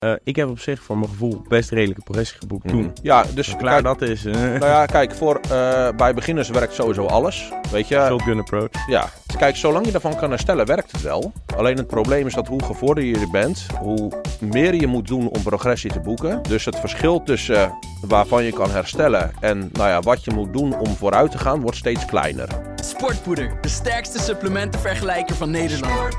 Ik heb op zich voor mijn gevoel best redelijke progressie geboekt toen. Ja, dus Hoe klaar dat is. Nou ja, kijk, bij beginners werkt sowieso alles. Weet je? Shotgun approach. Ja, kijk, zolang je daarvan kan herstellen, werkt het wel. Alleen het probleem is dat hoe gevorderder je bent, hoe meer je moet doen om progressie te boeken. Dus het verschil tussen waarvan je kan herstellen en nou ja, wat je moet doen om vooruit te gaan, wordt steeds kleiner. Sportpoeder, de sterkste supplementenvergelijker van Nederland.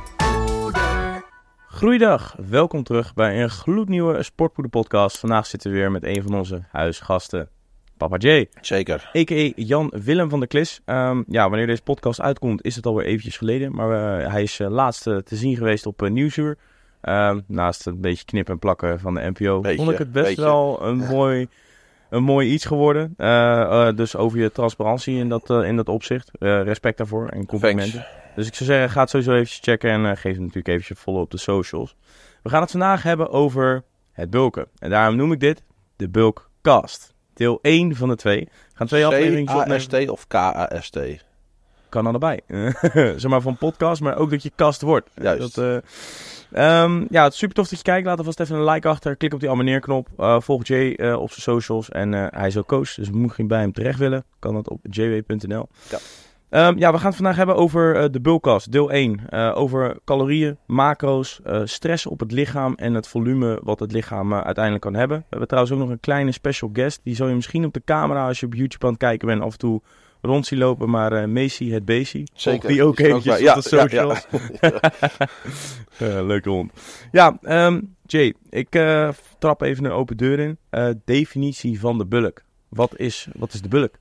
Goeiedag, welkom terug bij een gloednieuwe Sportpoeder podcast. Vandaag zitten we weer met een van onze huisgasten, Papa J. Zeker. A.k.a. Jan Willem van der Klis. Wanneer deze podcast uitkomt is het alweer eventjes geleden. Maar hij is laatst te zien geweest op Nieuwsuur. Naast een beetje knippen en plakken van de NPO. Vond ik het best wel een mooi iets geworden. Dus over je transparantie in dat opzicht. Respect daarvoor en complimenten. Thanks. Dus ik zou zeggen, ga het sowieso eventjes checken en geef het natuurlijk eventjes follow op de socials. We gaan het vandaag hebben over het bulken. En daarom noem ik dit de Bulkcast. Deel 1 van de 2. We gaan 2 afleveringen opnemen. C-A-S-T of K-A-S-T? Kan allebei. Zeg maar van podcast, maar ook dat je kast wordt. Juist. Het is super tof dat je kijkt. Laat alvast even een like achter. Klik op die abonneerknop. Volg Jay op zijn socials. En hij is ook coach, dus moet je bij hem terecht willen. Kan dat op jw.nl. Ja. We gaan het vandaag hebben over de Bulkcast, deel 1. Over calorieën, macro's, stress op het lichaam en het volume wat het lichaam uiteindelijk kan hebben. We hebben trouwens ook nog een kleine special guest. Die zal je misschien op de camera, als je op YouTube aan het kijken bent, af en toe rond zien lopen. Maar Macy het Beesie. Zeker. Die ook eventjes op de socials. Leuke hond. Ja, Jay, ik trap even een open deur in. Definitie van de bulk. Wat is de bulk?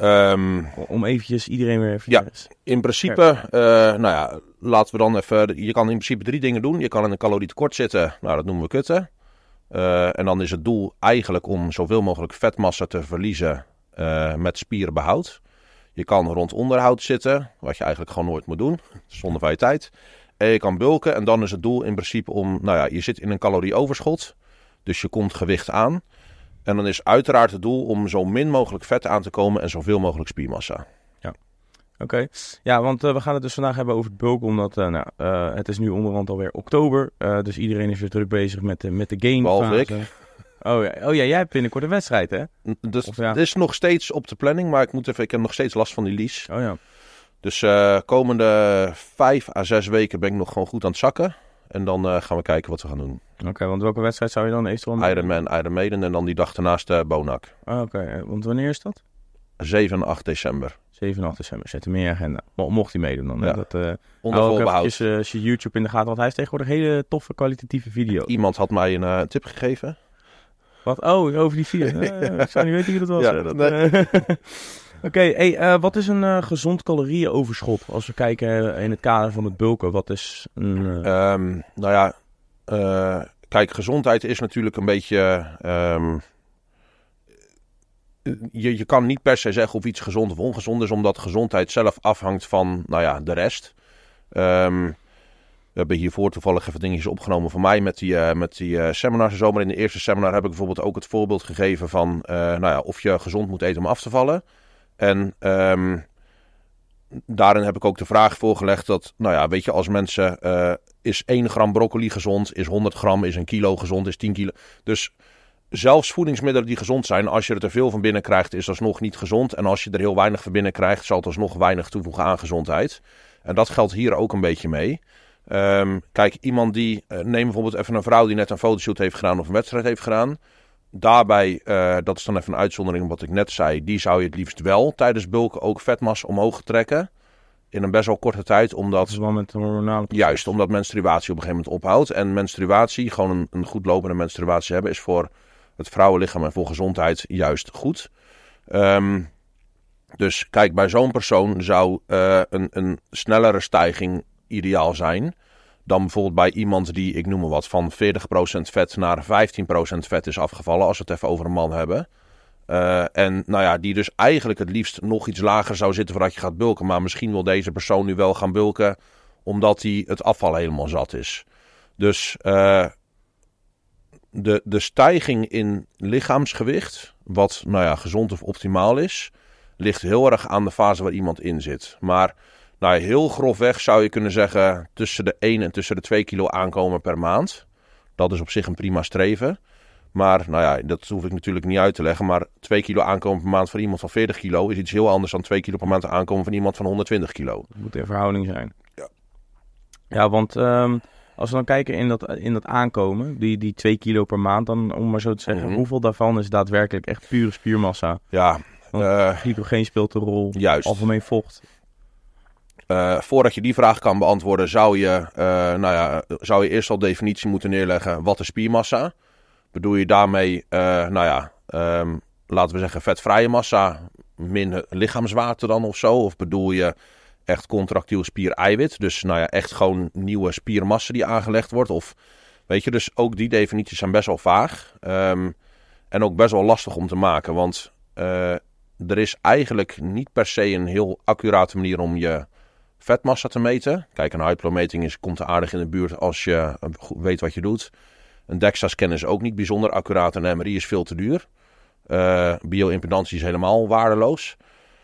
Om eventjes iedereen weer even... Ja, in principe, laten we dan even... Je kan in principe 3 dingen doen. Je kan in een calorietekort zitten, nou dat noemen we kutten. En dan is het doel eigenlijk om zoveel mogelijk vetmassa te verliezen met spierenbehoud. Je kan rond onderhoud zitten, wat je eigenlijk gewoon nooit moet doen, zonder van je tijd. En je kan bulken en dan is het doel in principe om... je zit in een calorieoverschot, dus je komt gewicht aan. En dan is uiteraard het doel om zo min mogelijk vet aan te komen en zoveel mogelijk spiermassa. Ja, oké. Ja, want we gaan het dus vandaag hebben over het bulken, omdat het is nu onderhand alweer oktober. Dus iedereen is weer druk bezig met de gain. Behalve ik. Oh ja, jij hebt binnenkort een wedstrijd, hè? Dus het is nog steeds op de planning, maar ik heb nog steeds last van die lies. Oh ja. Dus komende 5 à 6 weken ben ik nog gewoon goed aan het zakken. En dan gaan we kijken wat we gaan doen. Oké, want welke wedstrijd zou je dan eventueel... Iron Maiden en dan die dag daarnaast Bonak. Oké, want wanneer is dat? 7 en 8 december. 7 en 8 december, zet hem in je agenda. Mocht hij meedoen dan. Ja. Onder hou ook voorbehoud. eventjes je YouTube in de gaten, want hij heeft tegenwoordig hele toffe kwalitatieve video's. Iemand had mij een tip gegeven. Wat? Oh, over die video. Ik zou niet weten wie dat was. Ja, Nee. Oké, wat is een gezond calorieënoverschot? Als we kijken in het kader van het bulken, wat is een... Kijk, gezondheid is natuurlijk een beetje... Je kan niet per se zeggen of iets gezond of ongezond is, omdat gezondheid zelf afhangt van de rest. We hebben hiervoor toevallig even dingetjes opgenomen van mij met die seminars en zo. Maar in de eerste seminar heb ik bijvoorbeeld ook het voorbeeld gegeven van of je gezond moet eten om af te vallen. En daarin heb ik ook de vraag voorgelegd dat, als mensen, is 1 gram broccoli gezond, is 100 gram, is 1 kilo gezond, is 10 kilo. Dus zelfs voedingsmiddelen die gezond zijn, als je er te veel van binnen krijgt, is dat nog niet gezond. En als je er heel weinig van binnen krijgt, zal het alsnog weinig toevoegen aan gezondheid. En dat geldt hier ook een beetje mee. Kijk, iemand die, neem bijvoorbeeld even een vrouw die net een fotoshoot heeft gedaan of een wedstrijd heeft gedaan. Daarbij, dat is dan even een uitzondering op wat ik net zei, die zou je het liefst wel tijdens bulken ook vetmassa omhoog trekken. In een best wel korte tijd, omdat... Dat is wel met hormonale... Juist, omdat menstruatie op een gegeven moment ophoudt. En menstruatie, gewoon een goed lopende menstruatie hebben, is voor het vrouwenlichaam en voor gezondheid juist goed. Dus kijk, bij zo'n persoon zou een snellere stijging ideaal zijn dan bijvoorbeeld bij iemand die, ik noem maar wat, van 40% vet naar 15% vet is afgevallen, als we het even over een man hebben. Die dus eigenlijk het liefst nog iets lager zou zitten voordat je gaat bulken. Maar misschien wil deze persoon nu wel gaan bulken omdat hij het afvallen helemaal zat is. Dus de stijging in lichaamsgewicht, wat gezond of optimaal is, ligt heel erg aan de fase waar iemand in zit. Maar heel grofweg zou je kunnen zeggen tussen de 1 en tussen de 2 kilo aankomen per maand. Dat is op zich een prima streven. Maar nou ja, dat hoef ik natuurlijk niet uit te leggen. Maar 2 kilo aankomen per maand van iemand van 40 kilo is iets heel anders dan 2 kilo per maand aankomen van iemand van 120 kilo. Dat moet in verhouding zijn. Ja. Ja, want als we dan kijken in dat aankomen, die 2 kilo per maand, dan om maar zo te zeggen, hoeveel daarvan is daadwerkelijk echt pure spiermassa? Ja. Glycogeen speelt een rol. Juist. Algemeen vocht. Voordat je die vraag kan beantwoorden, zou je eerst al definitie moeten neerleggen. Wat is spiermassa? Bedoel je daarmee, laten we zeggen vetvrije massa, min lichaamswaarde dan of zo? Of bedoel je echt contractiel spiereiwit? Dus echt gewoon nieuwe spiermassa die aangelegd wordt? Of weet je, dus ook die definities zijn best wel vaag. En ook best wel lastig om te maken, want er is eigenlijk niet per se een heel accurate manier om je vetmassa te meten. Kijk, een hyplometing komt aardig in de buurt als je weet wat je doet. Een DEXA-scan is ook niet bijzonder accuraat. Een MRI is veel te duur. Bio-impedantie is helemaal waardeloos.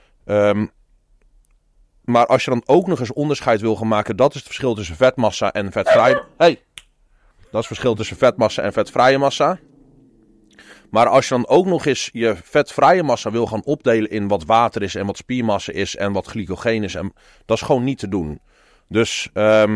Maar als je dan ook nog eens onderscheid wil gaan maken, dat is het verschil tussen vetmassa en vetvrije. Dat is het verschil tussen vetmassa en vetvrije massa. Maar als je dan ook nog eens je vetvrije massa wil gaan opdelen in wat water is en wat spiermassa is en wat glycogeen is, dat is gewoon niet te doen. Dus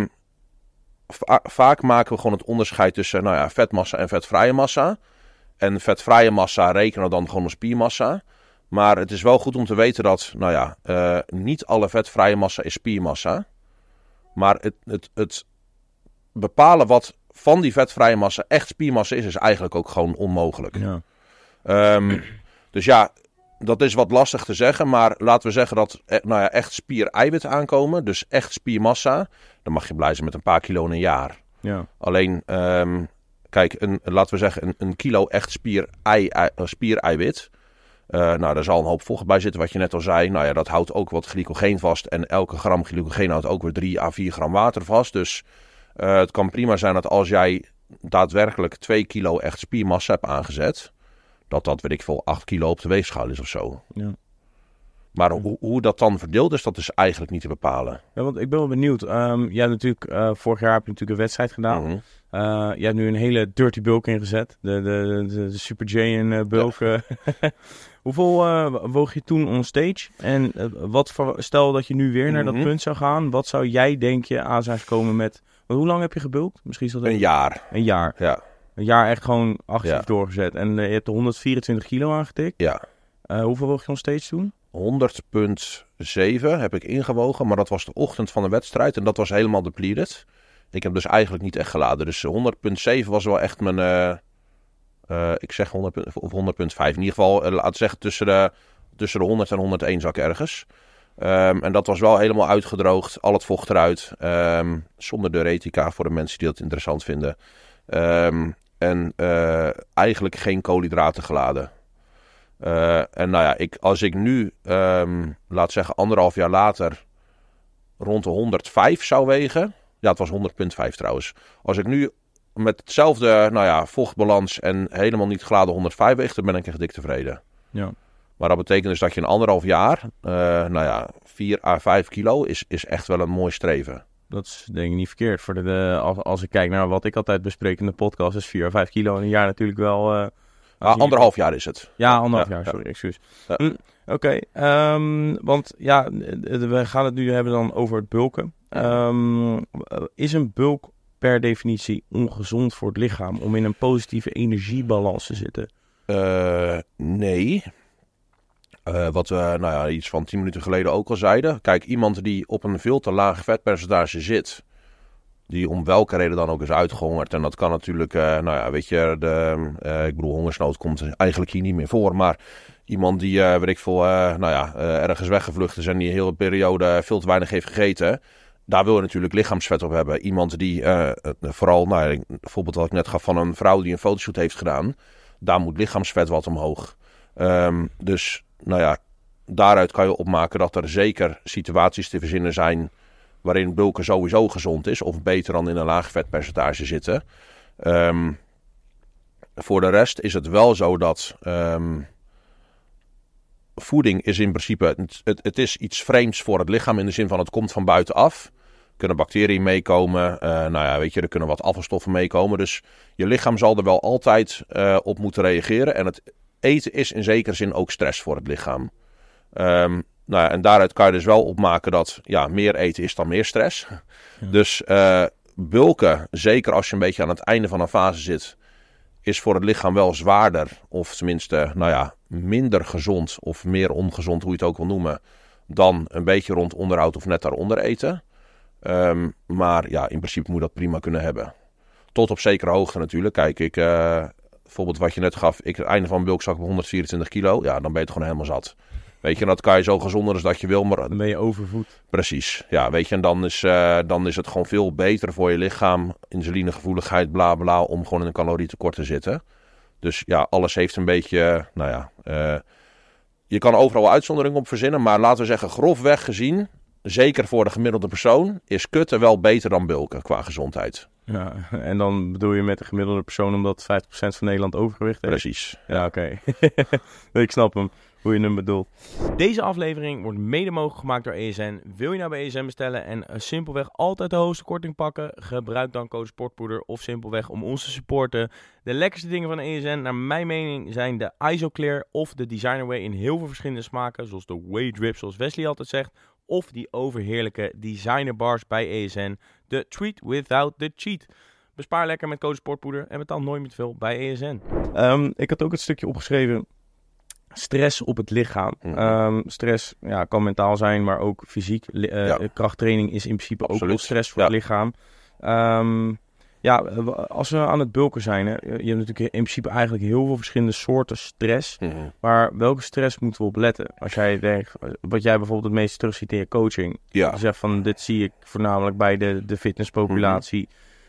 vaak maken we gewoon het onderscheid tussen vetmassa en vetvrije massa. En vetvrije massa rekenen we dan gewoon als spiermassa. Maar het is wel goed om te weten dat niet alle vetvrije massa is spiermassa. Maar het bepalen wat van die vetvrije massa echt spiermassa is eigenlijk ook gewoon onmogelijk. Ja. Dus ja, dat is wat lastig te zeggen. Maar laten we zeggen dat echt spiereiwit aankomen. Dus echt spiermassa. Dan mag je blij zijn met een paar kilo in een jaar. Ja. Alleen, kijk, laten we zeggen een kilo echt spiereiwit. Daar zal een hoop vocht bij zitten, wat je net al zei. Dat houdt ook wat glycogeen vast. En elke gram glycogeen houdt ook weer 3 à 4 gram water vast. Dus het kan prima zijn dat als jij daadwerkelijk 2 kilo echt spiermassa hebt aangezet, dat weet ik veel 8 kilo op de weegschaal is of zo. Ja. Maar hoe dat dan verdeeld is, dat is eigenlijk niet te bepalen. Ja, want ik ben wel benieuwd. Jij hebt natuurlijk, vorig jaar heb je natuurlijk een wedstrijd gedaan. Mm-hmm. Je hebt nu een hele dirty bulk ingezet. De Super J bulk. Ja. Hoeveel woog je toen on stage? En stel dat je nu weer naar dat punt zou gaan. Wat zou jij, denk je, aan zijn gekomen met... Hoe lang heb je gebulkt? Misschien is dat een jaar. Een jaar? Ja. Een jaar echt gewoon actief doorgezet. En je hebt de 124 kilo aangetikt. Ja. Hoeveel woog je on stage toen? 100,7 heb ik ingewogen. Maar dat was de ochtend van de wedstrijd. En dat was helemaal depleted. Ik heb dus eigenlijk niet echt geladen. Dus 100,7 was wel echt mijn... ik zeg 100 of 100,5. In ieder geval, laten zeggen tussen de 100 en 101 zak ergens. En dat was wel helemaal uitgedroogd. Al het vocht eruit. Zonder diuretica voor de mensen die dat interessant vinden. En eigenlijk geen koolhydraten geladen. Als ik nu, laat zeggen 1,5 jaar later, rond de 105 zou wegen. Ja, het was 100,5 trouwens. Als ik nu met hetzelfde vochtbalans en helemaal niet geladen 105 weeg, dan ben ik echt dik tevreden. Ja. Maar dat betekent dus dat je in 1,5 jaar, 4 à 5 kilo is echt wel een mooi streven. Dat is denk ik niet verkeerd. Als ik kijk naar wat ik altijd bespreek in de podcast, is 4 à 5 kilo in een jaar natuurlijk wel... 1,5 jaar is het. Ja, 1,5 jaar, sorry, excuus. Ja. Oké, want we gaan het nu hebben dan over het bulken. Is een bulk per definitie ongezond voor het lichaam om in een positieve energiebalans te zitten? Nee. Wat we iets van 10 minuten geleden ook al zeiden. Kijk, iemand die op een veel te laag vetpercentage zit, die om welke reden dan ook is uitgehongerd. En dat kan natuurlijk, ik bedoel, hongersnood komt eigenlijk hier niet meer voor. Maar iemand die, ergens weggevlucht is en die een hele periode veel te weinig heeft gegeten, daar wil je natuurlijk lichaamsvet op hebben. Iemand die, vooral, bijvoorbeeld wat ik net gaf van een vrouw die een fotoshoot heeft gedaan, daar moet lichaamsvet wat omhoog. Dus, daaruit kan je opmaken dat er zeker situaties te verzinnen zijn waarin bulken sowieso gezond is, of beter dan in een laag vetpercentage zitten. Voor de rest is het wel zo dat voeding is in principe, het is iets vreemds voor het lichaam in de zin van het komt van buitenaf. Kunnen bacteriën meekomen. Er kunnen wat afvalstoffen meekomen. Dus je lichaam zal er wel altijd op moeten reageren. En het eten is in zekere zin ook stress voor het lichaam. En daaruit kan je dus wel opmaken dat meer eten is dan meer stress. Ja. Dus bulken, zeker als je een beetje aan het einde van een fase zit, is voor het lichaam wel zwaarder. Of tenminste, minder gezond of meer ongezond, hoe je het ook wil noemen, dan een beetje rond onderhoud of net daaronder eten. Maar in principe moet je dat prima kunnen hebben. Tot op zekere hoogte natuurlijk. Kijk, bijvoorbeeld wat je net gaf, het einde van een bulkzak op 124 kilo. Ja, dan ben je het gewoon helemaal zat. Weet je, en dat kan je zo gezonder als dat je wil. Maar dan ben je overvoed. Precies. Ja, weet je, en dan is het gewoon veel beter voor je lichaam, insulinegevoeligheid, bla bla, om gewoon in een calorietekort te zitten. Dus alles heeft een beetje, je kan overal uitzonderingen op verzinnen, maar laten we zeggen, grofweg gezien, zeker voor de gemiddelde persoon, is kutten wel beter dan bulken qua gezondheid. Ja, en dan bedoel je met de gemiddelde persoon omdat 50% van Nederland overgewicht heeft? Precies. Ja, oké. Ik snap hem, hoe je hem bedoelt. Deze aflevering wordt mede mogelijk gemaakt door ESN. Wil je nou bij ESN bestellen en simpelweg altijd de hoogste korting pakken? Gebruik dan code SPORTPOEDER of simpelweg om ons te supporten. De lekkerste dingen van ESN, naar mijn mening, zijn de ISOClear of de Designer Whey in heel veel verschillende smaken. Zoals de Whey Drip, zoals Wesley altijd zegt. Of die overheerlijke designer bars bij ESN. De Treat Without the Cheat. Bespaar lekker met code SPORTPOEDER en betaal nooit meer te veel bij ESN. Ik had ook het stukje opgeschreven. Stress op het lichaam. Stress kan mentaal zijn, maar ook fysiek. Krachttraining is in principe ook stress voor het lichaam. Als we aan het bulken zijn, je hebt natuurlijk in principe eigenlijk heel veel verschillende soorten stress. Mm-hmm. Maar welke stress moeten we op letten? Als jij denkt, wat jij bijvoorbeeld het meest terugziet in je coaching. Je zegt van, dit zie ik voornamelijk bij de fitnesspopulatie.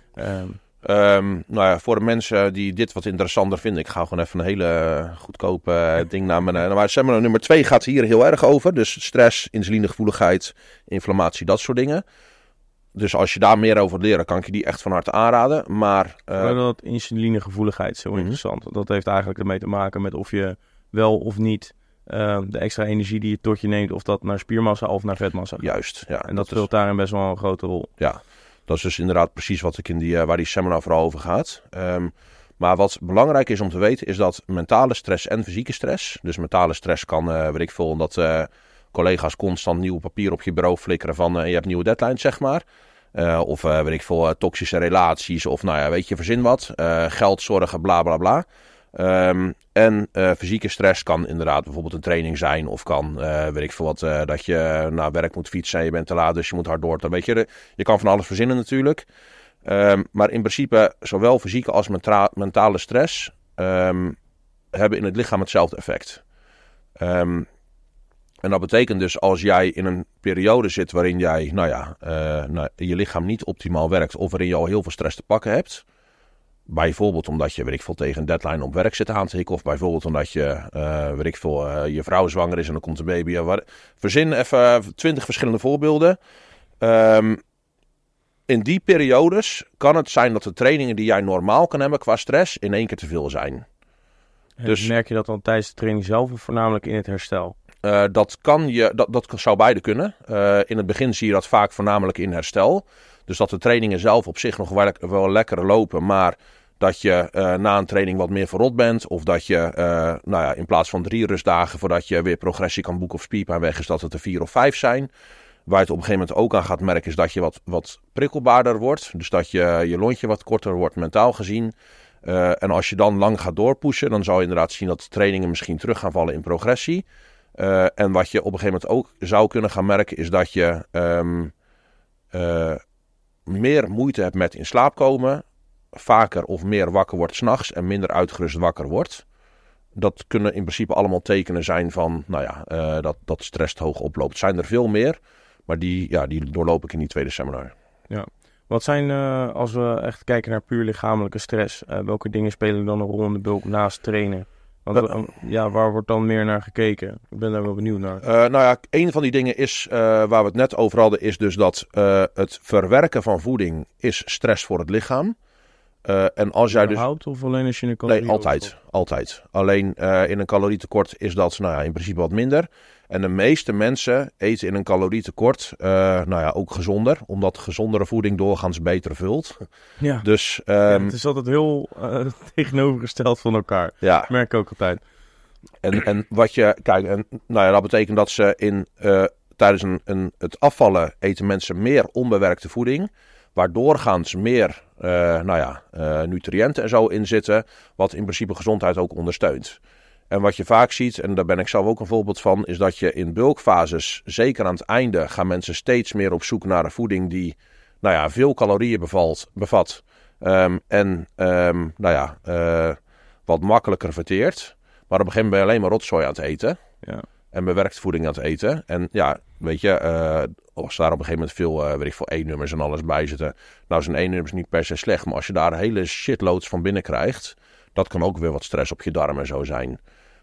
Voor de mensen die dit wat interessanter vinden, ik ga gewoon even een hele goedkope ding naar mijn. Maar seminar nummer 2 gaat hier heel erg over. Dus stress, insulinegevoeligheid, inflammatie, dat soort dingen. Dus als je daar meer over wilt leren, kan ik je die echt van harte aanraden. Maar dat insulinegevoeligheid is heel interessant. Dat heeft eigenlijk ermee te maken met of je wel of niet de extra energie die je tot je neemt, of dat naar spiermassa of naar vetmassa gaat. Juist, ja. En dat speelt daarin best wel een grote rol. Ja, dat is dus inderdaad precies wat ik waar die seminar vooral over gaat. Maar wat belangrijk is om te weten, is dat mentale stress en fysieke stress. Dus mentale stress kan, weet ik veel, omdat collega's constant nieuw papier op je bureau flikkeren van je hebt nieuwe deadlines, zeg maar. Of weet ik veel, toxische relaties of verzin wat. Geldzorgen, bla bla bla. En fysieke stress kan inderdaad bijvoorbeeld een training zijn. Of kan, weet ik veel wat, dat je naar werk moet fietsen en je bent te laat, dus je moet hard door. Dan weet je, je kan van alles verzinnen natuurlijk. Maar in principe, zowel fysieke als mentale stress hebben in het lichaam hetzelfde effect. En dat betekent dus als jij in een periode zit waarin jij, je lichaam niet optimaal werkt of waarin je al heel veel stress te pakken hebt. Bijvoorbeeld omdat je, weet ik veel, tegen een deadline op werk zit aan te hikken. Of bijvoorbeeld omdat je, weet ik veel, je vrouw zwanger is en dan komt een baby. Verzin even 20 verschillende voorbeelden. In die periodes kan het zijn dat de trainingen die jij normaal kan hebben qua stress in één keer te veel zijn. Dus merk je dat dan tijdens de training zelf of voornamelijk in het herstel? Dat zou beide kunnen. In het begin zie je dat vaak voornamelijk in herstel. Dus dat de trainingen zelf op zich nog wel lekker lopen, maar dat je na een training wat meer verrot bent. Of dat je in plaats van 3 rustdagen voordat je weer progressie kan boeken of spierpijn weg is, dat het er 4 of 5 zijn. Waar je het op een gegeven moment ook aan gaat merken is dat je wat prikkelbaarder wordt. Dus dat je lontje wat korter wordt mentaal gezien. En als je dan lang gaat doorpushen, dan zou je inderdaad zien dat de trainingen misschien terug gaan vallen in progressie. En wat je op een gegeven moment ook zou kunnen gaan merken is dat je meer moeite hebt met in slaap komen. Vaker of meer wakker wordt 's nachts en minder uitgerust wakker wordt. Dat kunnen in principe allemaal tekenen zijn van dat stress hoog oploopt. Het zijn er veel meer, maar die doorloop ik in die tweede seminar. Ja. Wat zijn, als we echt kijken naar puur lichamelijke stress, welke dingen spelen dan een rol in de bulk naast trainen? Want waar wordt dan meer naar gekeken? Ik ben daar wel benieuwd naar. Een van die dingen is, waar we het net over hadden, is dus dat het verwerken van voeding is stress voor het lichaam. En als jij dus... of alleen als je een calorie... Nee, altijd. Alleen in een calorietekort is dat in principe wat minder. En de meeste mensen eten in een calorietekort ook gezonder. Omdat gezondere voeding doorgaans beter vult. Ja, dus, het is altijd heel tegenovergesteld van elkaar. Ja. Dat merk ik ook altijd. En wat je... Kijk, dat betekent dat ze tijdens het afvallen eten mensen meer onbewerkte voeding. Waar doorgaans meer nutriënten en zo in zitten. Wat in principe gezondheid ook ondersteunt. En wat je vaak ziet, en daar ben ik zelf ook een voorbeeld van, is dat je in bulkfases, zeker aan het einde, gaan mensen steeds meer op zoek naar een voeding die veel calorieën bevat. Wat makkelijker verteert. Maar op een gegeven moment ben je alleen maar rotzooi aan het eten. Ja. En bewerkte voeding aan het eten. En ja, weet je, als daar op een gegeven moment veel, E-nummers en alles bij zitten. Nou, zo'n E-nummer is niet per se slecht. Maar als je daar hele shitloads van binnen krijgt, dat kan ook weer wat stress op je darmen zo zijn.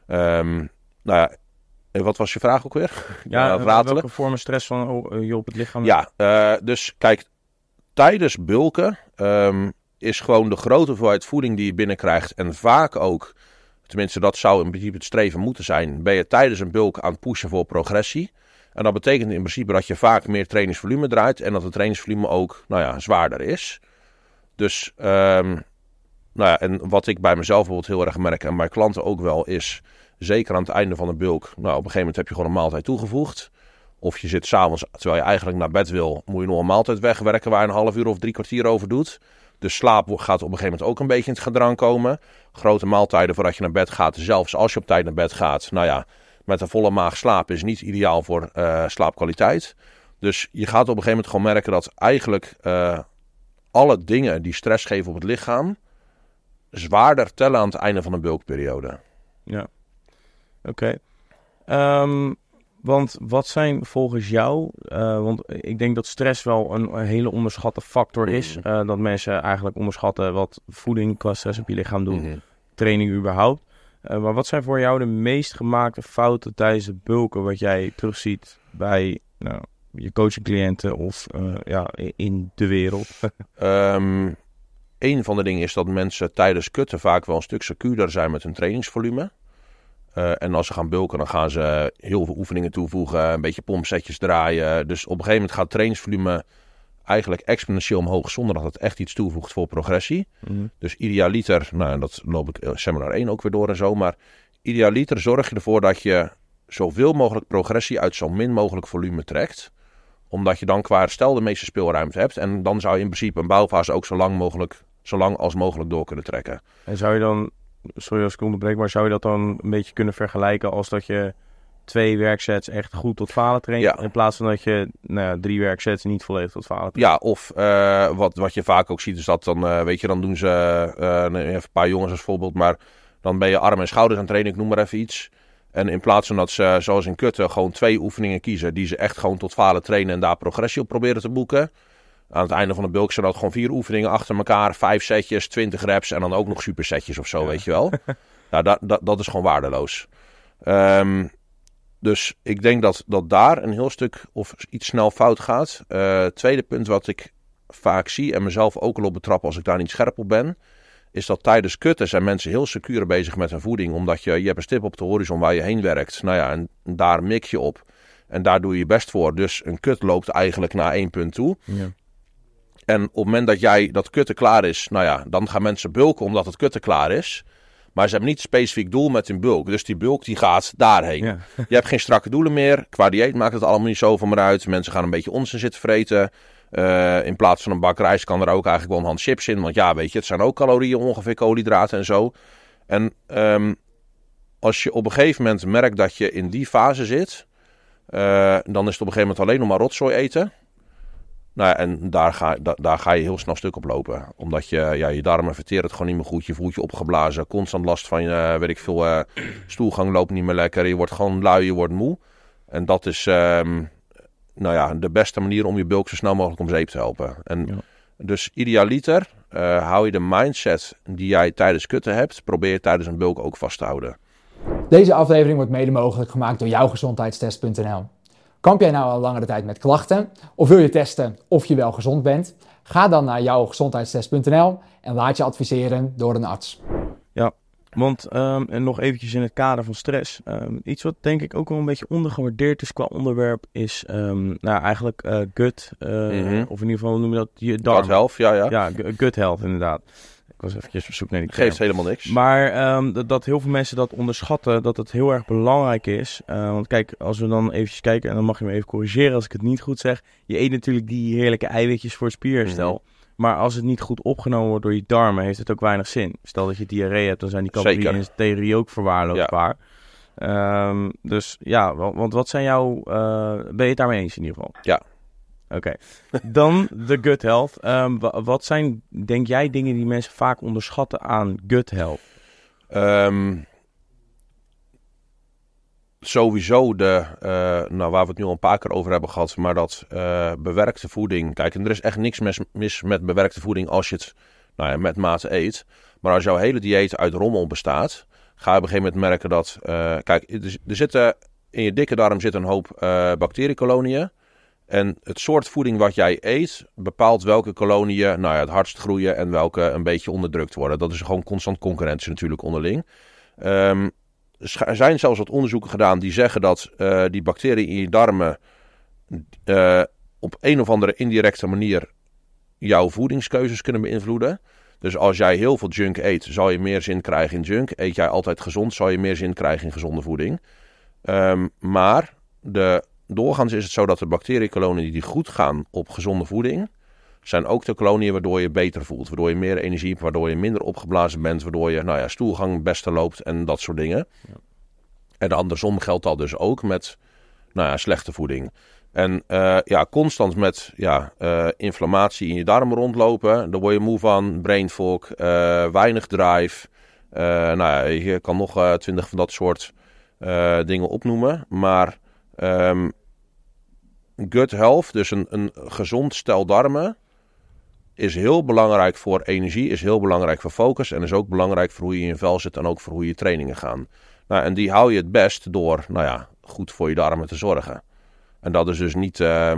Wat was je vraag ook weer? Welke vormen stress van je op het lichaam? Ja, dus kijk, tijdens bulken is gewoon de grote hoeveelheid voeding die je binnenkrijgt. En vaak ook, tenminste dat zou in principe het streven moeten zijn, ben je tijdens een bulk aan het pushen voor progressie. En dat betekent in principe dat je vaak meer trainingsvolume draait en dat het trainingsvolume ook zwaarder is. Dus... en wat ik bij mezelf bijvoorbeeld heel erg merk en bij klanten ook wel is, zeker aan het einde van de bulk, op een gegeven moment heb je gewoon een maaltijd toegevoegd. Of je zit s'avonds, terwijl je eigenlijk naar bed wil, moet je nog een maaltijd wegwerken waar je een half uur of 3 kwartier over doet. Dus slaap gaat op een gegeven moment ook een beetje in het gedrang komen. Grote maaltijden voordat je naar bed gaat, zelfs als je op tijd naar bed gaat, met een volle maag slapen is niet ideaal voor slaapkwaliteit. Dus je gaat op een gegeven moment gewoon merken dat eigenlijk alle dingen die stress geven op het lichaam zwaarder tellen aan het einde van een bulkperiode. Ja, oké. Want wat zijn volgens jou, want ik denk dat stress wel een hele onderschatte factor is. Dat mensen eigenlijk onderschatten wat voeding qua stress op je lichaam doet. Training überhaupt. Maar wat zijn voor jou de meest gemaakte fouten tijdens het bulken wat jij terugziet bij je coaching-cliënten of in de wereld? Een van de dingen is dat mensen tijdens kutten vaak wel een stuk secuurder zijn met hun trainingsvolume. En als ze gaan bulken, dan gaan ze heel veel oefeningen toevoegen, een beetje pompsetjes draaien. Dus op een gegeven moment gaat het trainingsvolume eigenlijk exponentieel omhoog, zonder dat het echt iets toevoegt voor progressie. Dus idealiter, dat loop ik seminar 1 ook weer door en zo, maar idealiter zorg je ervoor dat je zoveel mogelijk progressie uit zo min mogelijk volume trekt. Omdat je dan qua herstel de meeste speelruimte hebt. En dan zou je in principe een bouwfase ook zo lang als mogelijk door kunnen trekken. En zou je dan, sorry als ik onderbreek, maar zou je dat dan een beetje kunnen vergelijken als dat je 2 werksets echt goed tot falen traint? Ja. In plaats van dat je 3 werksets niet volledig tot falen traint? Ja, of wat je vaak ook ziet is dat dan, dan doen ze even een paar jongens als voorbeeld, maar dan ben je armen en schouders aan het trainen, ik noem maar even iets. En in plaats van dat ze, zoals in kutten, gewoon 2 oefeningen kiezen die ze echt gewoon tot falen trainen en daar progressie op proberen te boeken. Aan het einde van de bulk zijn dat gewoon 4 oefeningen achter elkaar, 5 setjes, 20 reps en dan ook nog supersetjes of zo, weet je wel. Dat is gewoon waardeloos. Dus ik denk dat daar een heel stuk of iets snel fout gaat. Tweede punt wat ik vaak zie en mezelf ook al op betrap als ik daar niet scherp op ben, is dat tijdens kutten zijn mensen heel secuur bezig met hun voeding. Omdat je hebt een stip op de horizon waar je heen werkt. En daar mik je op. En daar doe je je best voor. Dus een kut loopt eigenlijk naar 1 punt toe. Ja. En op het moment dat dat kutten klaar is, dan gaan mensen bulken omdat het kutten klaar is. Maar ze hebben niet een specifiek doel met hun bulk. Dus die bulk die gaat daarheen. Ja. Je hebt geen strakke doelen meer. Qua dieet maakt het allemaal niet zoveel meer uit. Mensen gaan een beetje onzin zitten vreten. In plaats van een bak rijst kan er ook eigenlijk wel een hand chips in. Want het zijn ook calorieën, ongeveer koolhydraten en zo. En als je op een gegeven moment merkt dat je in die fase zit, dan is het op een gegeven moment alleen nog maar rotzooi eten. En daar ga je heel snel stuk op lopen. Omdat je darmen verteren het gewoon niet meer goed. Je voelt je opgeblazen, constant last van je, stoelgang loopt niet meer lekker. Je wordt gewoon lui, je wordt moe. En dat is de beste manier om je bulk zo snel mogelijk om zeep te helpen. Dus idealiter hou je de mindset die jij tijdens kutten hebt, probeer je tijdens een bulk ook vast te houden. Deze aflevering wordt mede mogelijk gemaakt door jouwgezondheidstest.nl. Kamp jij nou al langere tijd met klachten? Of wil je testen of je wel gezond bent? Ga dan naar jouwgezondheidstest.nl en laat je adviseren door een arts. Ja, want en nog eventjes in het kader van stress. Iets wat denk ik ook wel een beetje ondergewaardeerd is qua onderwerp is eigenlijk gut. Of in ieder geval noem je dat je darm. Gut health, ja. Ja, gut health inderdaad. Ik was eventjes op zoek naar die term. Geeft helemaal niks. Maar dat heel veel mensen dat onderschatten, dat het heel erg belangrijk is. Want kijk, als we dan eventjes kijken, en dan mag je me even corrigeren als ik het niet goed zeg. Je eet natuurlijk die heerlijke eiwitjes voor het spierherstel. Maar als het niet goed opgenomen wordt door je darmen, heeft het ook weinig zin. Stel dat je diarree hebt, dan zijn die calorieën in de theorie ook verwaarloosbaar. Ja. Dus ja, want wat zijn jouw... ben je het daarmee eens in ieder geval? Ja. Oké. Dan de gut health. Wat zijn, denk jij, dingen die mensen vaak onderschatten aan gut health? Sowieso waar we het nu al een paar keer over hebben gehad, maar dat bewerkte voeding. Kijk, en er is echt niks mis met bewerkte voeding als je het met mate eet. Maar als jouw hele dieet uit rommel bestaat, ga je op een gegeven moment merken dat... in je dikke darm zit een hoop bacteriekoloniën. En het soort voeding wat jij eet bepaalt welke koloniën het hardst groeien en welke een beetje onderdrukt worden. Dat is gewoon constant concurrentie natuurlijk onderling. Er zijn zelfs wat onderzoeken gedaan die zeggen dat die bacteriën in je darmen op een of andere indirecte manier jouw voedingskeuzes kunnen beïnvloeden. Dus als jij heel veel junk eet, zal je meer zin krijgen in junk. Eet jij altijd gezond, zal je meer zin krijgen in gezonde voeding. Maar doorgaans is het zo dat de bacteriekoloniën die goed gaan op gezonde voeding, zijn ook de koloniën waardoor je beter voelt. Waardoor je meer energie hebt, waardoor je minder opgeblazen bent, waardoor je stoelgang het beste loopt en dat soort dingen. Ja. En andersom geldt dat dus ook met slechte voeding. En constant met inflammatie in je darmen rondlopen, daar word je moe van, brain fog, weinig drive. Je kan nog 20 van dat soort dingen opnoemen, maar gut health, dus een gezond stel darmen, is heel belangrijk voor energie, is heel belangrijk voor focus en is ook belangrijk voor hoe je in je vel zit en ook voor hoe je trainingen gaan. En die hou je het best door, goed voor je darmen te zorgen. En dat is dus niet,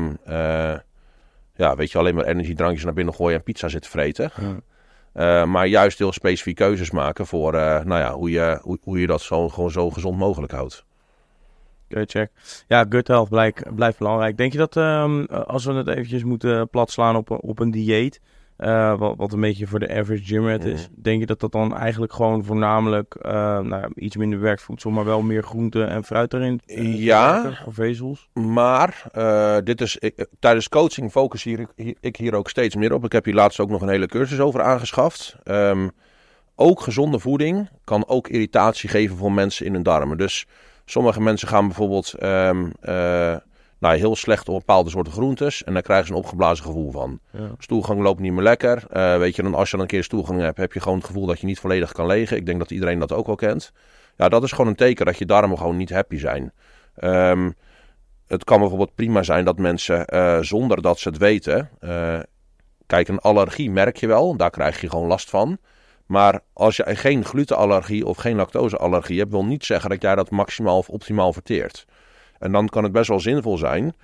alleen maar energiedrankjes naar binnen gooien en pizza zitten vreten. Ja. Maar juist heel specifiek keuzes maken voor, hoe je dat gewoon zo gezond mogelijk houdt. Check. Ja, gut health blijft belangrijk. Denk je dat als we het eventjes moeten platslaan op een dieet, wat een beetje voor de average gymrat is, denk je dat dat dan eigenlijk gewoon voornamelijk iets minder werkvoedsel, maar wel meer groente en fruit erin? Of vezels? Maar tijdens coaching focus ik hier ook steeds meer op. Ik heb hier laatst ook nog een hele cursus over aangeschaft. Ook gezonde voeding kan ook irritatie geven voor mensen in hun darmen. Dus sommige mensen gaan bijvoorbeeld heel slecht op bepaalde soorten groentes. En daar krijgen ze een opgeblazen gevoel van. Ja. Stoelgang loopt niet meer lekker. Dan als je dan een keer stoelgang hebt, heb je gewoon het gevoel dat je niet volledig kan legen. Ik denk dat iedereen dat ook wel kent. Ja, dat is gewoon een teken dat je darmen gewoon niet happy zijn. Het kan bijvoorbeeld prima zijn dat mensen zonder dat ze het weten. Kijk, een allergie merk je wel. Daar krijg je gewoon last van. Maar als je geen glutenallergie of geen lactoseallergie hebt, wil niet zeggen dat jij dat maximaal of optimaal verteert. En dan kan het best wel zinvol zijn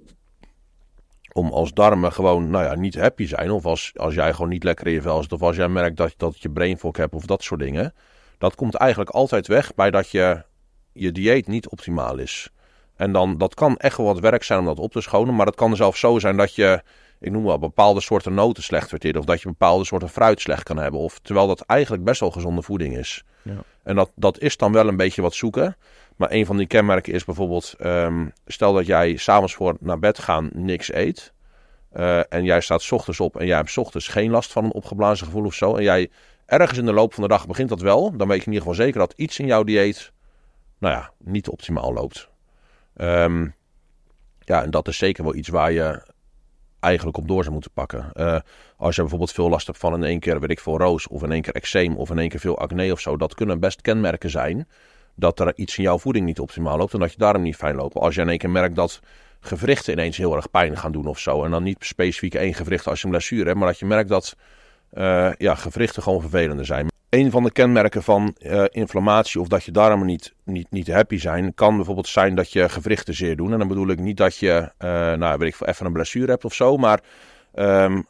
om als darmen gewoon niet happy zijn. Of als jij gewoon niet lekker in je vel zit. Of als jij merkt dat je brain fog hebt of dat soort dingen. Dat komt eigenlijk altijd weg bij dat je dieet niet optimaal is. En dan, dat kan echt wel wat werk zijn om dat op te schonen. Maar het kan zelfs zo zijn dat je, ik noem wel, bepaalde soorten noten slecht verteert. Of dat je bepaalde soorten fruit slecht kan hebben. Terwijl dat eigenlijk best wel gezonde voeding is. Ja. En dat is dan wel een beetje wat zoeken. Maar een van die kenmerken is bijvoorbeeld, stel dat jij 's avonds voor naar bed gaan niks eet. En jij staat 's ochtends op en jij hebt 's ochtends geen last van een opgeblazen gevoel of zo. En jij ergens in de loop van de dag begint dat wel. Dan weet je in ieder geval zeker dat iets in jouw dieet, niet optimaal loopt. En dat is zeker wel iets waar je eigenlijk op door zou moeten pakken. Als je bijvoorbeeld veel last hebt van in één keer, roos, of in één keer eczeem, of in één keer veel acne of zo. Dat kunnen best kenmerken zijn dat er iets in jouw voeding niet optimaal loopt en dat je darmen niet fijn lopen. Als je in één keer merkt dat gewrichten ineens heel erg pijn gaan doen of zo. En dan niet specifiek één gewricht als je een blessure hebt, maar dat je merkt dat gewrichten gewoon vervelender zijn. Een van de kenmerken van inflammatie of dat je darmen niet happy zijn, kan bijvoorbeeld zijn dat je gewrichten zeer doen. En dan bedoel ik niet dat je even een blessure hebt of zo, maar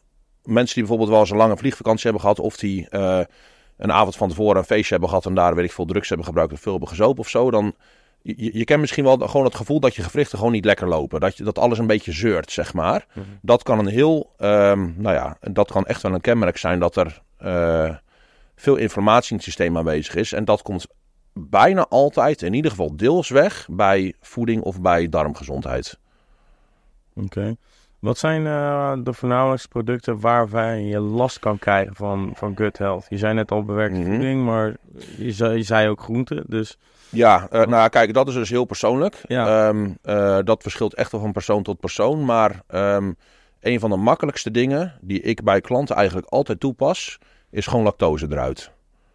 mensen die bijvoorbeeld wel eens een lange vliegvakantie hebben gehad, of die een avond van tevoren een feestje hebben gehad en daar weet ik veel drugs hebben gebruikt of veel hebben gezopen of zo, dan je kent misschien wel gewoon het gevoel dat je gewrichten gewoon niet lekker lopen. Dat alles een beetje zeurt, zeg maar. Mm-hmm. Dat kan dat kan echt wel een kenmerk zijn dat er veel inflammatie in het systeem aanwezig is. En dat komt bijna altijd, in ieder geval deels weg, bij voeding of bij darmgezondheid. Oké. Wat zijn de voornamelijkste producten waarvan je last kan krijgen van gut health? Je zei net al bewerkte voeding, maar je zei ook groenten, dus... Ja, kijk, dat is dus heel persoonlijk. Ja. Dat verschilt echt wel van persoon tot persoon. Maar een van de makkelijkste dingen die ik bij klanten eigenlijk altijd toepas, is gewoon lactose eruit.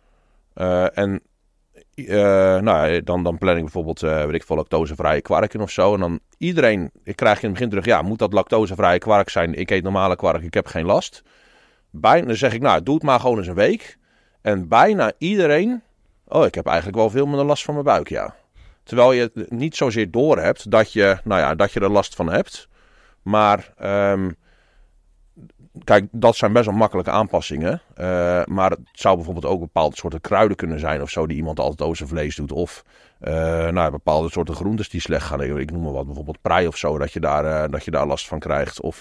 Dan plan ik bijvoorbeeld, lactosevrije kwark in of zo. En dan ik krijg in het begin terug, ja, moet dat lactosevrije kwark zijn? Ik eet normale kwark, ik heb geen last. Dan zeg ik, doe het maar gewoon eens een week. En bijna iedereen... ik heb eigenlijk wel veel minder last van mijn buik, ja. Terwijl je het niet zozeer doorhebt dat je er last van hebt. Maar kijk, dat zijn best wel makkelijke aanpassingen. Maar het zou bijvoorbeeld ook bepaalde soorten kruiden kunnen zijn of zo die iemand altijd over zijn vlees doet. Of bepaalde soorten groentes die slecht gaan. Ik noem maar wat, bijvoorbeeld prei of zo, dat je daar last van krijgt. Of...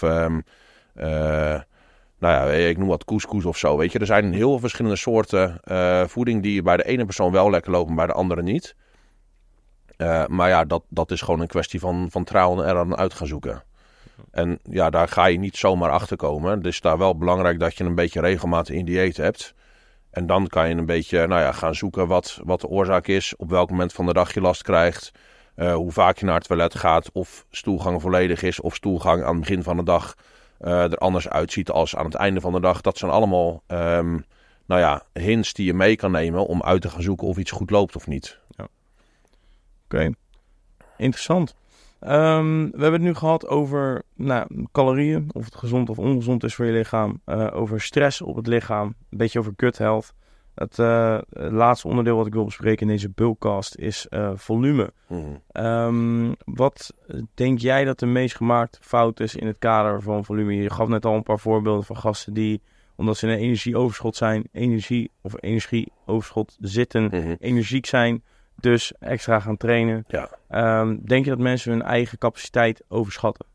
ik noem wat couscous of zo, weet je. Er zijn heel veel verschillende soorten voeding die bij de ene persoon wel lekker lopen, bij de andere niet. Maar ja, dat is gewoon een kwestie van trouwen en er dan uit gaan zoeken. En ja, daar ga je niet zomaar achter komen. Het is daar wel belangrijk dat je een beetje regelmatig in dieet hebt. En dan kan je een beetje gaan zoeken wat de oorzaak is, op welk moment van de dag je last krijgt, hoe vaak je naar het toilet gaat, of stoelgang volledig is, of stoelgang aan het begin van de dag er anders uitziet als aan het einde van de dag. Dat zijn allemaal hints die je mee kan nemen om uit te gaan zoeken of iets goed loopt of niet. Ja. Oké. Interessant. We hebben het nu gehad over calorieën, of het gezond of ongezond is voor je lichaam. Over stress op het lichaam. Een beetje over gut health. Het laatste onderdeel wat ik wil bespreken in deze bulkcast is volume. Mm-hmm. Wat denk jij dat de meest gemaakte fout is in het kader van volume? Je gaf net al een paar voorbeelden van gasten die, omdat ze in een energieoverschot zijn, energieoverschot zitten, energiek zijn, dus extra gaan trainen. Ja. Denk je dat mensen hun eigen capaciteit overschatten?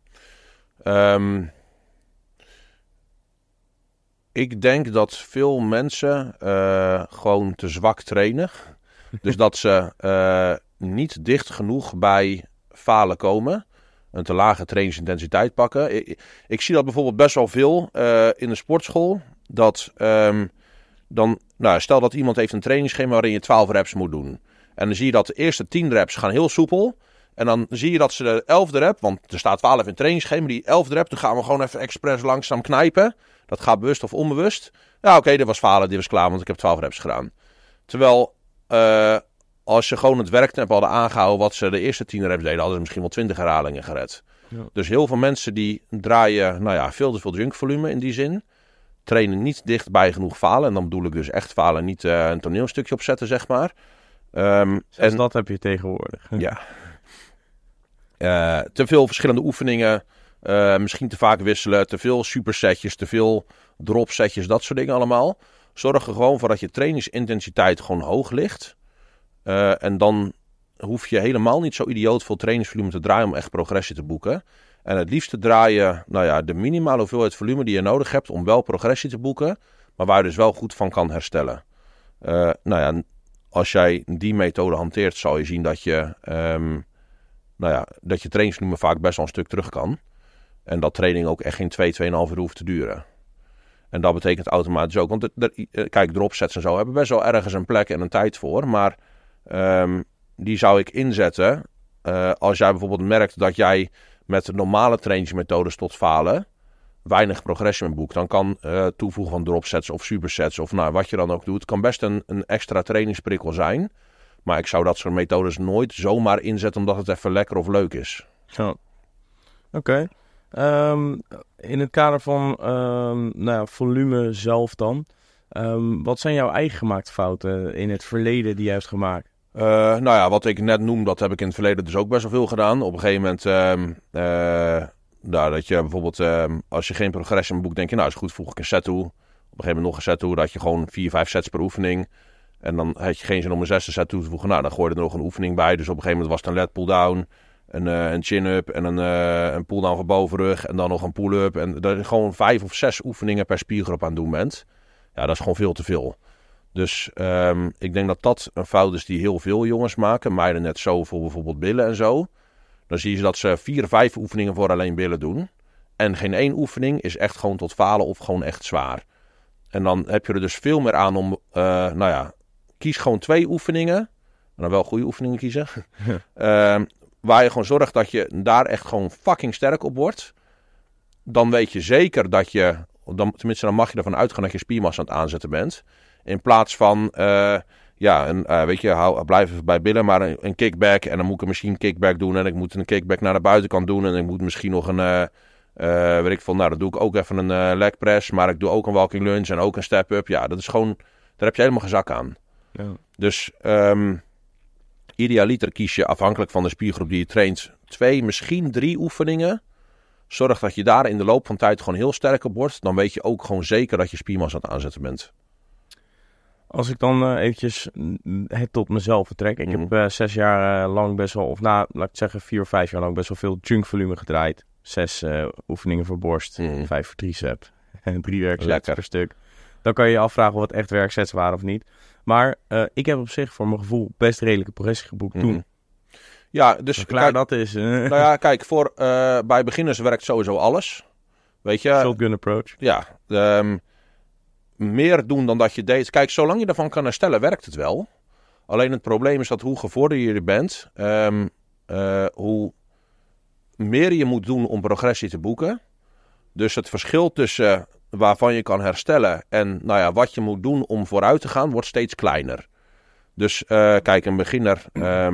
Ik denk dat veel mensen gewoon te zwak trainen. Dus dat ze niet dicht genoeg bij falen komen. Een te lage trainingsintensiteit pakken. Ik zie dat bijvoorbeeld best wel veel in de sportschool. Dat stel dat iemand heeft een trainingsschema waarin je 12 reps moet doen. En dan zie je dat de eerste 10 reps gaan heel soepel. En dan zie je dat ze de 11e rep, want er staat 12 in het trainingsschema, die 11e rep, dan gaan we gewoon even expres langzaam knijpen. Dat gaat bewust of onbewust. Ja, oké, dit was falen, dit was klaar, want ik heb 12 reps gedaan. Terwijl, als je gewoon het werktempo hadden aangehouden wat ze de eerste 10 reps deden, hadden ze misschien wel 20 herhalingen gered. Ja. Dus heel veel mensen die draaien, veel te veel junkvolume in die zin. Trainen niet dicht bij genoeg falen. En dan bedoel ik dus echt falen, niet een toneelstukje opzetten, zeg maar. Dat heb je tegenwoordig. Ja. Te veel verschillende oefeningen. Misschien te vaak wisselen. Te veel supersetjes. Te veel dropsetjes. Dat soort dingen allemaal. Zorg er gewoon voor dat je trainingsintensiteit gewoon hoog ligt. En dan hoef je helemaal niet zo idioot veel trainingsvolume te draaien om echt progressie te boeken. En het liefst te draaien de minimale hoeveelheid volume die je nodig hebt om wel progressie te boeken. Maar waar je dus wel goed van kan herstellen. Als jij die methode hanteert, zal je zien dat je dat je trainingsvolume vaak best wel een stuk terug kan. En dat training ook echt geen 2,5 uur hoeft te duren. En dat betekent automatisch ook, want kijk, dropsets en zo hebben best wel ergens een plek en een tijd voor. Maar die zou ik inzetten als jij bijvoorbeeld merkt dat jij met de normale trainingsmethodes tot falen weinig progressie mee boekt. Dan kan toevoegen van dropsets of supersets of wat je dan ook doet, kan best een extra trainingsprikkel zijn. Maar ik zou dat soort methodes nooit zomaar inzetten omdat het even lekker of leuk is. Ja. Oké. In het kader van volume zelf dan. Wat zijn jouw eigen gemaakte fouten in het verleden die je hebt gemaakt? Wat ik net noem, dat heb ik in het verleden dus ook best wel veel gedaan. Op een gegeven moment dat je bijvoorbeeld, als je geen progressie in boekt, denk je, nou is goed, voeg ik een set toe. Op een gegeven moment nog een set toe, dat je gewoon 4-5 sets per oefening. En dan had je geen zin om een 6e set toe te voegen. Nou, dan gooi je er nog een oefening bij. Dus op een gegeven moment was het een lat pull-down, een chin-up en een pull-down van bovenrug. En dan nog een pull-up. En dat je gewoon 5 of 6 oefeningen per spiergroep aan het doen bent. Ja, dat is gewoon veel te veel. Dus ik denk dat dat een fout is die heel veel jongens maken. Meiden net zo voor bijvoorbeeld billen en zo. Dan zie je dat ze 4, 5 oefeningen voor alleen billen doen. En geen 1 oefening is echt gewoon tot falen of gewoon echt zwaar. En dan heb je er dus veel meer aan om, kies gewoon 2 oefeningen. En dan wel goede oefeningen kiezen. Waar je gewoon zorgt dat je daar echt gewoon fucking sterk op wordt. Dan weet je zeker dat je, tenminste dan mag je ervan uitgaan dat je spiermassa aan het aanzetten bent. In plaats van, blijf even bij billen, maar een kickback. En dan moet ik misschien een kickback doen. En ik moet een kickback naar de buitenkant doen. En ik moet misschien nog een, dan doe ik ook even een leg press. Maar ik doe ook een walking lunge en ook een step-up. Ja, dat is gewoon, daar heb je helemaal geen zak aan. Ja. Dus idealiter kies je afhankelijk van de spiergroep die je traint 2, misschien 3 oefeningen. Zorg dat je daar in de loop van tijd gewoon heel sterk op wordt. Dan weet je ook gewoon zeker dat je spiermassa aan het aanzetten bent. Als ik dan eventjes het tot mezelf vertrek. Ik heb 6 jaar lang best wel, laat ik zeggen 4 of 5 jaar lang best wel veel junkvolume gedraaid. 6 oefeningen voor borst, 5 voor tricep en 3 werksets per stuk. Dan kan je je afvragen wat echt werksets waren of niet. Maar ik heb op zich voor mijn gevoel best redelijke progressie geboekt toen. Ja, dus klaar dat is. Nou ja, kijk, bij beginners werkt sowieso alles. Weet je? Shotgun approach. Ja, meer doen dan dat je deed. Kijk, zolang je ervan kan herstellen, werkt het wel. Alleen het probleem is dat hoe gevorderder je bent, hoe meer je moet doen om progressie te boeken. Dus het verschil tussen waarvan je kan herstellen en wat je moet doen om vooruit te gaan, wordt steeds kleiner. Dus kijk, een beginner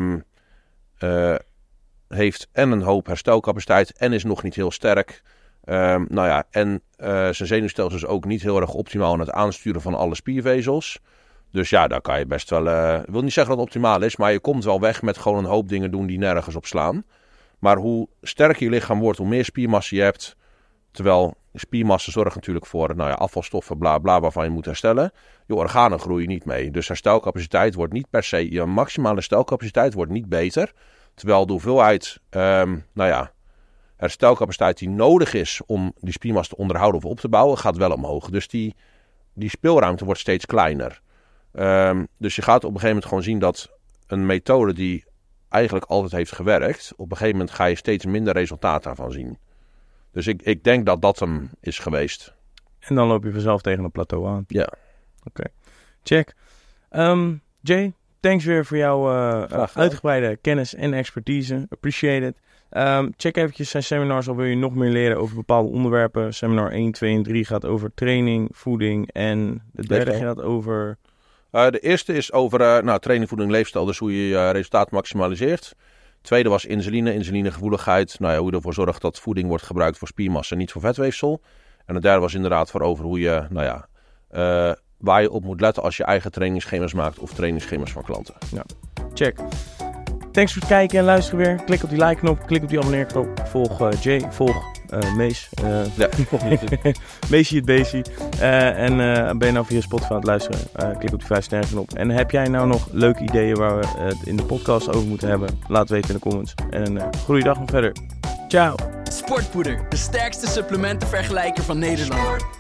heeft en een hoop herstelcapaciteit en is nog niet heel sterk. En zijn zenuwstelsel is ook niet heel erg optimaal in het aansturen van alle spiervezels. Dus ja, daar kan je best wel, ik wil niet zeggen dat het optimaal is, maar je komt wel weg met gewoon een hoop dingen doen die nergens op slaan. Maar hoe sterker je lichaam wordt, hoe meer spiermassa je hebt. Terwijl spiermassa zorgt natuurlijk voor afvalstoffen, bla bla, waarvan je moet herstellen. Je organen groeien niet mee. Dus herstelcapaciteit wordt niet per se, je maximale herstelcapaciteit wordt niet beter. Terwijl de hoeveelheid, herstelcapaciteit die nodig is om die spiermassa te onderhouden of op te bouwen, gaat wel omhoog. Dus die speelruimte wordt steeds kleiner. Dus je gaat op een gegeven moment gewoon zien dat een methode die eigenlijk altijd heeft gewerkt, op een gegeven moment ga je steeds minder resultaat daarvan zien. Dus ik denk dat dat hem is geweest. En dan loop je vanzelf tegen een plateau aan. Ja. Oké. Check. Jay, thanks weer voor jouw uitgebreide kennis en expertise. Appreciate it. Check eventjes zijn seminars al wil je nog meer leren over bepaalde onderwerpen. Seminar 1, 2 en 3 gaat over training, voeding en de derde gaat over... De eerste is over training, voeding, leefstijl. Dus hoe je je resultaat maximaliseert. Tweede was insulinegevoeligheid. Hoe je ervoor zorgt dat voeding wordt gebruikt voor spiermassa en niet voor vetweefsel. En de derde was inderdaad over hoe je, waar je op moet letten als je eigen trainingsschema's maakt of trainingsschema's van klanten. Ja, check. Thanks voor het kijken en luisteren weer. Klik op die like-knop, klik op die abonneerknop. Volg Jay, volg Mees. Meesie het Beesie. En ben je nou via Spotify aan het luisteren? Klik op die 5-sterren knop. En heb jij nou nog leuke ideeën waar we het in de podcast over moeten hebben? Laat weten in de comments. En een goede dag nog verder. Ciao. Sportpoeder, de sterkste supplementenvergelijker van Nederland.